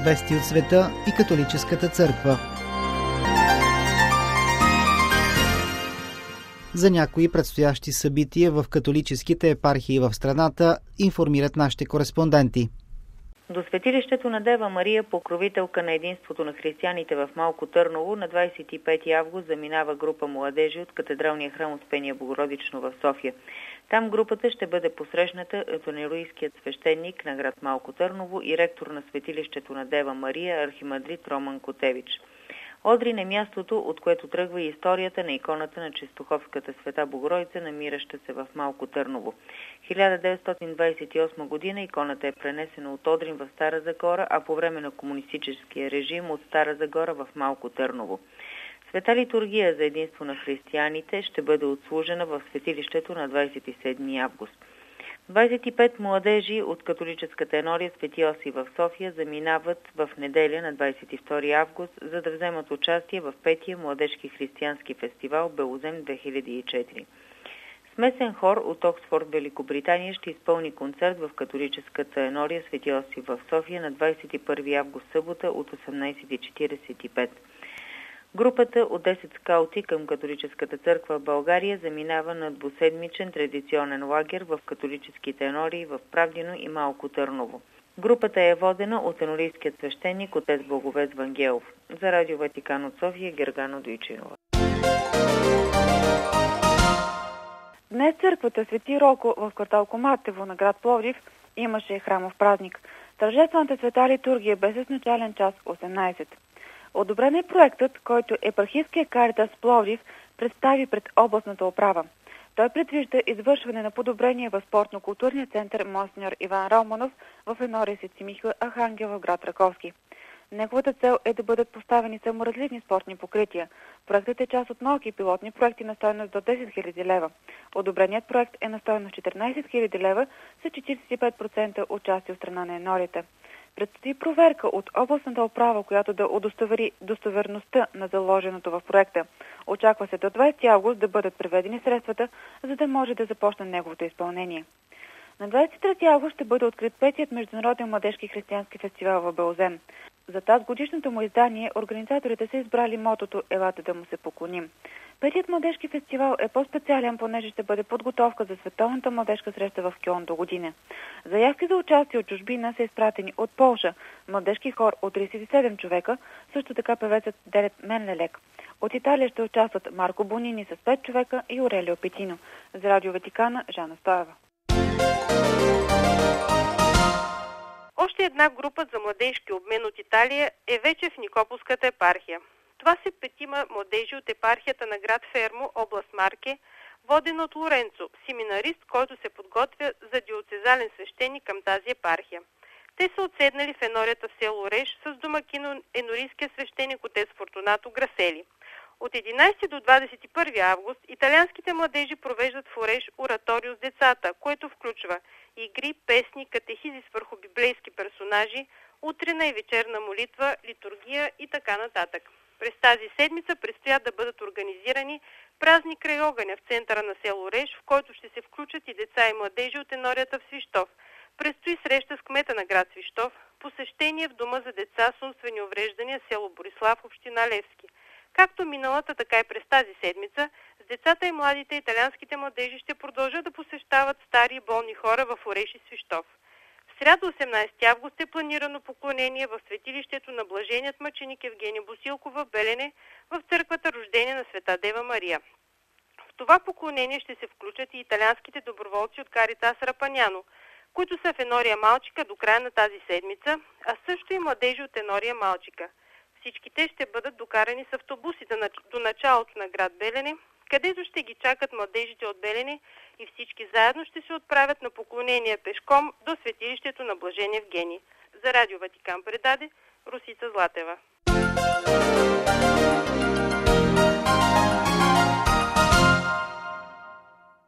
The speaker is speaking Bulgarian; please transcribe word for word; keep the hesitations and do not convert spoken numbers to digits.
Вести от света и католическата църква. За някои предстоящи събития в католическите епархии в страната информират нашите кореспонденти. До светилището на Дева Мария, покровителка на единството на християните в Малко Търново, на двадесет и пети август заминава група младежи от катедралния храм Успение Богородично в София. Там групата ще бъде посрещната от анелуийският свещеник на град Малко Търново и ректор на светилището на Дева Мария, архимандрит Роман Котевич. Одрин е мястото, от което тръгва и историята на иконата на Чистоховската света Богородица, намираща се в Малко Търново. хиляда деветстотин двадесет и осма година иконата е пренесена от Одрин в Стара Загора, а по време на комунистическия режим от Стара Загора в Малко Търново. Света литургия за единство на християните ще бъде отслужена в светилището на двадесет и седми август. двадесет и пет младежи от католическата енория Свети Йосиф в София заминават в неделя на двадесет и втори август, за да вземат участие в петия младежки християнски фестивал Белозем две хиляди и четири. Смесен хор от Оксфорд, Великобритания ще изпълни концерт в католическата енория Свети Йосиф в София на двадесет и първи август събота от осемнадесет и четиридесет и пет. Групата от десет скаути към католическата църква в България заминава на двуседмичен традиционен лагер в католическите енории в Правдино и Малко Търново. Групата е водена от енорийският свещеник отец Благовест Вангелов. За Радио Ватикан от София, Гергана Дойчинова. Днес църквата Свети Роко в квартал Коматево на град Пловдив имаше храмов празник. Тържествената света литургия бе с начален час осемнадесет. Одобрен е проектът, който епархийския Каритас Пловдив представи пред областната управа. Той предвижда извършване на подобрение в спортно-културния център Монсеньор Иван Романов в енория Свети Михаил Архангел в град Раковски. Неговата цел е да бъдат поставени саморазливни спортни покрития. Проектът е част от малки пилотни проекти на стойност до десет хиляди лева. Одобреният проект е на стойност четиринадесет хиляди лева с четиридесет и пет процента участие от страна на енорията. Предстои проверка от областната управа, която да удостовери достоверността на заложеното в проекта. Очаква се до двадесети август да бъдат преведени средствата, за да може да започне неговото изпълнение. На двадесет и трети август ще бъде открит петият международен младежки християнски фестивал в Белозем. За тази годишното му издание организаторите са избрали мотото «Елате да му се поклоним». Петият младежки фестивал е по-специален, понеже ще бъде подготовка за световната младежка среща в Кьон до година. Заявки за участие от чужбина са изпратени от Полша, младежки хор от тридесет и седем човека, също така певецът Делет Менлелек. От Италия ще участват Марко Бонини с пет човека и Орелио Петино. За Радио Ватикана, Жана Стоева. Още една група за младежки обмен от Италия е вече в Никополската епархия. Това са петима младежи от епархията на град Фермо, област Марке, воден от Лоренцо, семинарист, който се подготвя за диоцезален свещеник към тази епархия. Те са отседнали в енорията в село Реш с домакино енорийския свещеник отец Фортунато Грасели. От единадесети до двадесет и първи август италианските младежи провеждат в Ореш ораторио с децата, което включва игри, песни, катехизис върху библейски персонажи, утрена и вечерна молитва, литургия и така нататък. През тази седмица предстоят да бъдат организирани празни край огъня в центъра на село Реш, в който ще се включат и деца и младежи от енорията в Свищов. Предстои среща с кмета на град Свищов, посещение в дома за деца с умствени увреждания село Борислав, община Левски. Както миналата, така и през тази седмица, с децата и младите италианските младежи ще продължат да посещават стари и болни хора в Ореш и Свищов. В сряда осемнадесети август е планирано поклонение в светилището на блаженият мъченик Евгений Босилков в Белене в църквата Рождение на Света Дева Мария. В това поклонение ще се включат и италианските доброволци от Каритас Рапаняно, които са в енория Малчика до края на тази седмица, а също и младежи от енория Малчика. Всички те ще бъдат докарани с автобусите до началото на град Белене, където ще ги чакат младежите от Белене и всички заедно ще се отправят на поклонение пешком до светилището на блажен Евгений. За Радио Ватикан предаде Русица Златева.